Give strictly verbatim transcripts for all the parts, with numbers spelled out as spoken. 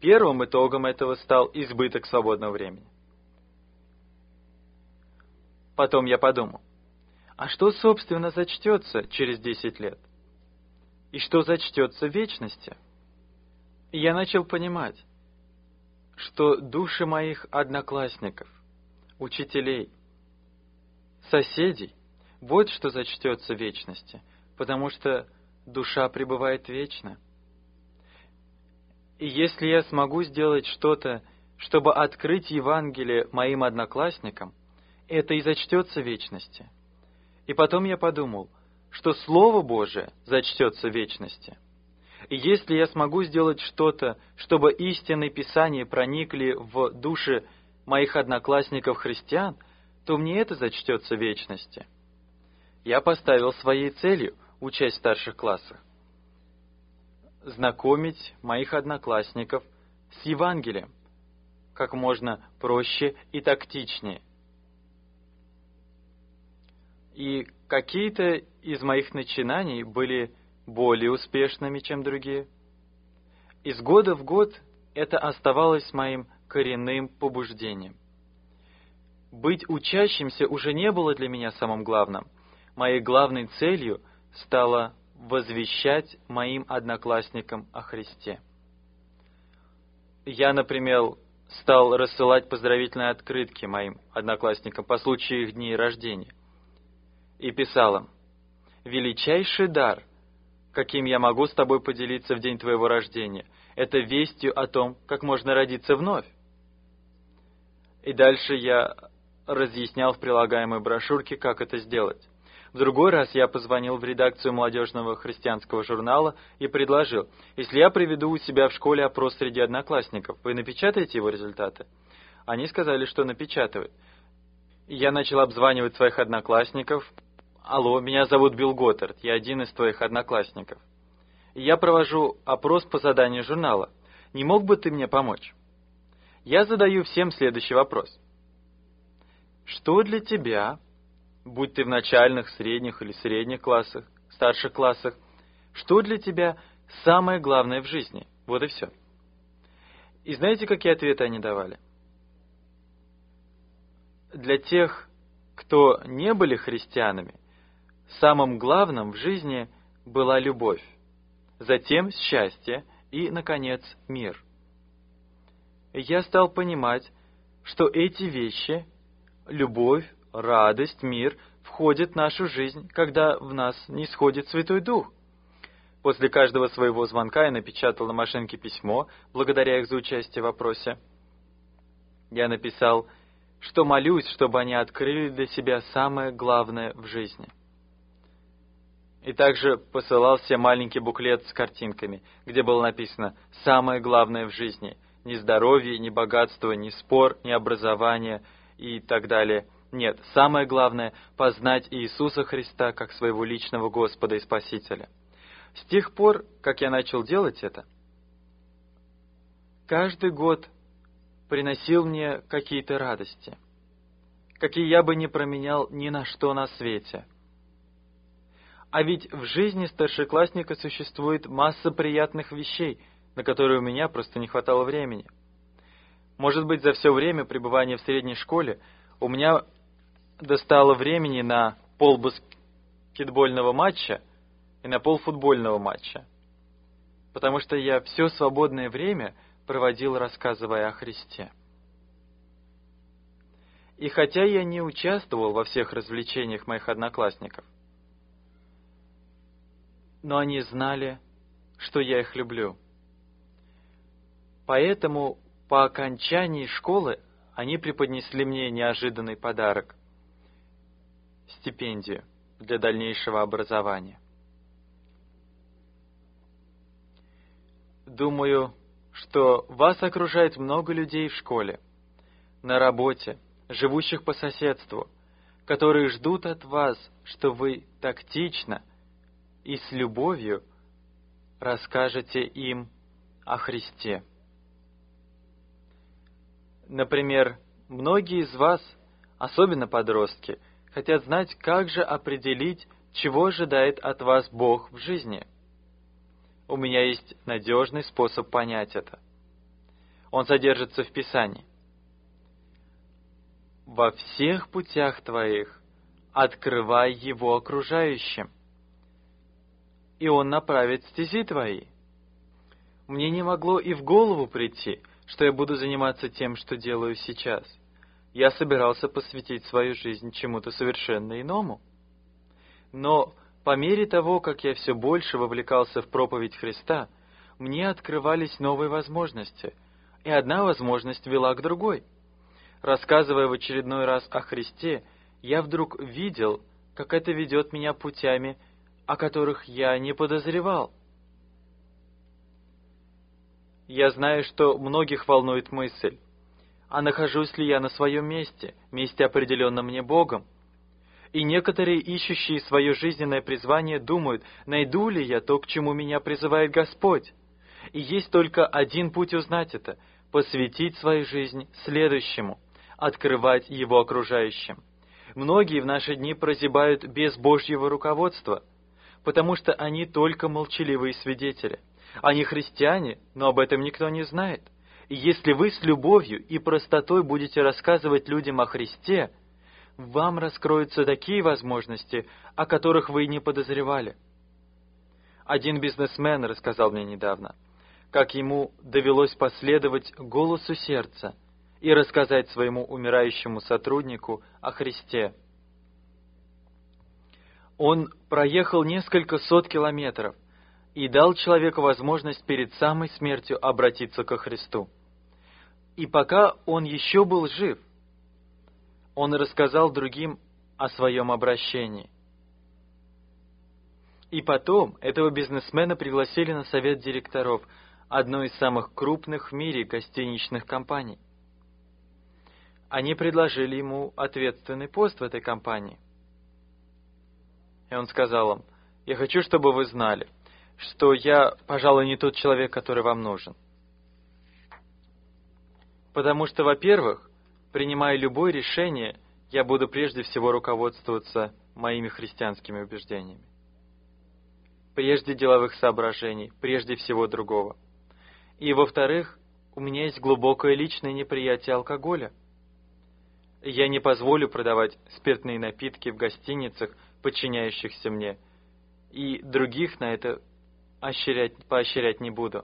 Первым итогом этого стал избыток свободного времени. Потом я подумал, а что, собственно, зачтется через десять лет? И что зачтется в вечности? И я начал понимать, что души моих одноклассников, учителей, соседей, вот что зачтется в вечности, потому что душа пребывает вечно. И если я смогу сделать что-то, чтобы открыть Евангелие моим одноклассникам, это и зачтется в вечности. И потом я подумал, что Слово Божие зачтется в вечности. И если я смогу сделать что-то, чтобы истины Писания проникли в души моих одноклассников-христиан, то мне это зачтется в вечности. Я поставил своей целью, учась в старших классах, знакомить моих одноклассников с Евангелием как можно проще и тактичнее. И какие-то из моих начинаний были более успешными, чем другие. Из года в год это оставалось моим коренным побуждением. Быть учащимся уже не было для меня самым главным. Моей главной целью стало возвещать моим одноклассникам о Христе. Я, например, стал рассылать поздравительные открытки моим одноклассникам по случаю их дней рождения. И писал им: «Величайший дар, каким я могу с тобой поделиться в день твоего рождения, это вестью о том, как можно родиться вновь». И дальше я разъяснял в прилагаемой брошюрке, как это сделать. В другой раз я позвонил в редакцию молодежного христианского журнала и предложил: «Если я проведу у себя в школе опрос среди одноклассников, вы напечатаете его результаты?» Они сказали, что напечатают. Я начал обзванивать своих одноклассников. «Алло, меня зовут Билл Готтард, я один из твоих одноклассников. И я провожу опрос по заданию журнала. Не мог бы ты мне помочь?» Я задаю всем следующий вопрос. Что для тебя, будь ты в начальных, средних или средних классах, старших классах, что для тебя самое главное в жизни? Вот и все. И знаете, какие ответы они давали? Для тех, кто не были христианами, самым главным в жизни была любовь, затем счастье и, наконец, мир. И я стал понимать, что эти вещи, любовь, радость, мир, входят в нашу жизнь, когда в нас нисходит Святой Дух. После каждого своего звонка я напечатал на машинке письмо, благодаря их за участие в вопросе. Я написал, что молюсь, чтобы они открыли для себя самое главное в жизни. И также посылал всем маленький буклет с картинками, где было написано «Самое главное в жизни». Ни здоровье, ни богатство, ни спор, ни образование и так далее. Нет, самое главное – познать Иисуса Христа как своего личного Господа и Спасителя. С тех пор, как я начал делать это, каждый год приносил мне какие-то радости, какие я бы не променял ни на что на свете. А ведь в жизни старшеклассника существует масса приятных вещей, на которые у меня просто не хватало времени. Может быть, за все время пребывания в средней школе у меня достало времени на полбаскетбольного матча и на полфутбольного матча, потому что я все свободное время проводил, рассказывая о Христе. И хотя я не участвовал во всех развлечениях моих одноклассников, но они знали, что я их люблю. Поэтому по окончании школы они преподнесли мне неожиданный подарок – стипендию для дальнейшего образования. Думаю, что вас окружает много людей в школе, на работе, живущих по соседству, которые ждут от вас, что вы тактично и с любовью расскажете им о Христе. Например, многие из вас, особенно подростки, хотят знать, как же определить, чего ожидает от вас Бог в жизни. У меня есть надежный способ понять это. Он содержится в Писании. «Во всех путях твоих открывай его окружающим, и он направит стези твои». Мне не могло и в голову прийти, что я буду заниматься тем, что делаю сейчас. Я собирался посвятить свою жизнь чему-то совершенно иному. Но по мере того, как я все больше вовлекался в проповедь Христа, мне открывались новые возможности, и одна возможность вела к другой. Рассказывая в очередной раз о Христе, я вдруг видел, как это ведет меня путями, о которых я не подозревал. Я знаю, что многих волнует мысль, а нахожусь ли я на своем месте, месте, определенном мне Богом? И некоторые, ищущие свое жизненное призвание, думают, найду ли я то, к чему меня призывает Господь. И есть только один путь узнать это — посвятить свою жизнь следующему, открывать его окружающим. Многие в наши дни прозябают без Божьего руководства, потому что они только молчаливые свидетели. Они христиане, но об этом никто не знает. И если вы с любовью и простотой будете рассказывать людям о Христе, вам раскроются такие возможности, о которых вы не подозревали. Один бизнесмен рассказал мне недавно, как ему довелось последовать голосу сердца и рассказать своему умирающему сотруднику о Христе. Он проехал несколько сот километров и дал человеку возможность перед самой смертью обратиться ко Христу. И пока он еще был жив, он рассказал другим о своем обращении. И потом этого бизнесмена пригласили на совет директоров одной из самых крупных в мире гостиничных компаний. Они предложили ему ответственный пост в этой компании. И он сказал им: «Я хочу, чтобы вы знали, что я, пожалуй, не тот человек, который вам нужен. Потому что, во-первых, принимая любое решение, я буду прежде всего руководствоваться моими христианскими убеждениями. Прежде деловых соображений, прежде всего другого. И, во-вторых, у меня есть глубокое личное неприятие алкоголя. Я не позволю продавать спиртные напитки в гостиницах, подчиняющихся мне, и других на это поощрять, поощрять не буду».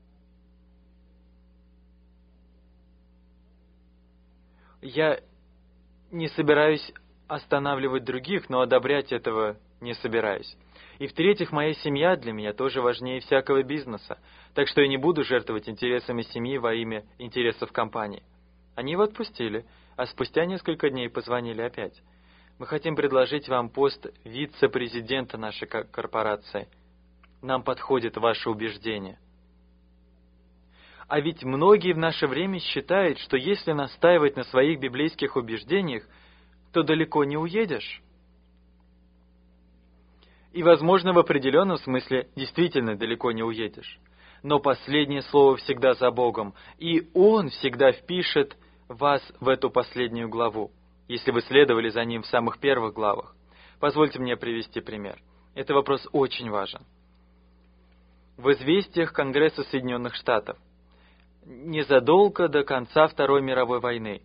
Я не собираюсь останавливать других, но одобрять этого не собираюсь. И в-третьих, моя семья для меня тоже важнее всякого бизнеса, так что я не буду жертвовать интересами семьи во имя интересов компании. Они его отпустили, а спустя несколько дней позвонили опять. Мы хотим предложить вам пост вице-президента нашей корпорации. Нам подходит ваше убеждение. А ведь многие в наше время считают, что если настаивать на своих библейских убеждениях, то далеко не уедешь. И, возможно, в определенном смысле действительно далеко не уедешь. Но последнее слово всегда за Богом, и Он всегда впишет вас в эту последнюю главу, если вы следовали за Ним в самых первых главах. Позвольте мне привести пример. Этот вопрос очень важен. В известиях Конгресса Соединенных Штатов незадолго до конца Второй мировой войны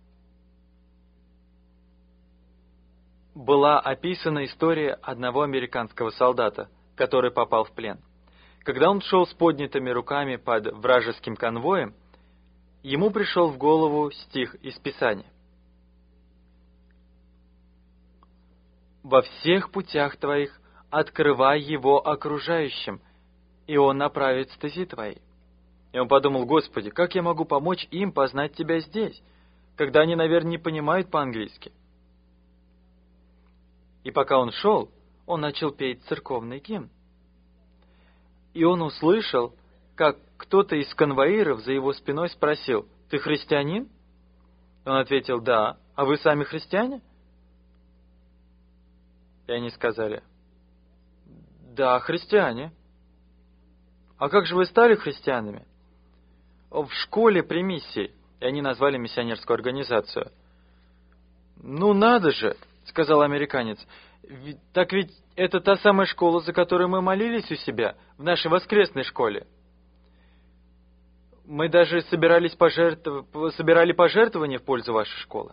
была описана история одного американского солдата, который попал в плен. Когда он шел с поднятыми руками под вражеским конвоем, ему пришел в голову стих из Писания: «Во всех путях твоих открывай его окружающим, и он направит стези твои». И он подумал: «Господи, как я могу помочь им познать Тебя здесь, когда они, наверное, не понимают по-английски?» И пока он шел, он начал петь церковный гимн. И он услышал, как кто-то из конвоиров за его спиной спросил: «Ты христианин?» Он ответил: «Да. А вы сами христиане?» И они сказали: «Да, христиане». «А как же вы стали христианами?» «В школе при миссии». И они назвали миссионерскую организацию. «Ну надо же», — сказал американец, — «так ведь это та самая школа, за которую мы молились у себя, в нашей воскресной школе». Мы даже собирались пожертв... собирали пожертвования в пользу вашей школы.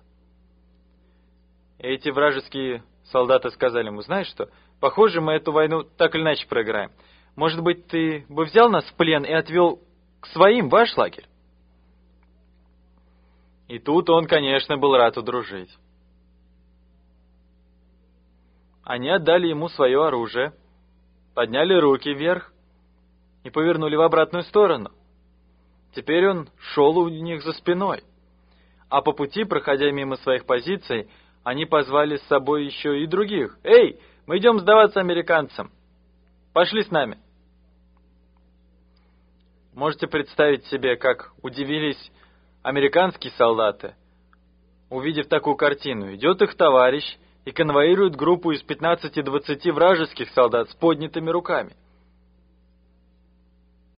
Эти вражеские солдаты сказали ему: знаешь что, похоже, мы эту войну так или иначе проиграем. Может быть, ты бы взял нас в плен и отвел к своим ваш лагерь? И тут он, конечно, был рад удружить. Они отдали ему свое оружие, подняли руки вверх и повернули в обратную сторону. Теперь он шел у них за спиной. А по пути, проходя мимо своих позиций, они позвали с собой еще и других. «Эй, мы идем сдаваться американцам! Пошли с нами!» Можете представить себе, как удивились американские солдаты, увидев такую картину. Идет их товарищ и конвоирует группу из пятнадцати-двадцати вражеских солдат с поднятыми руками.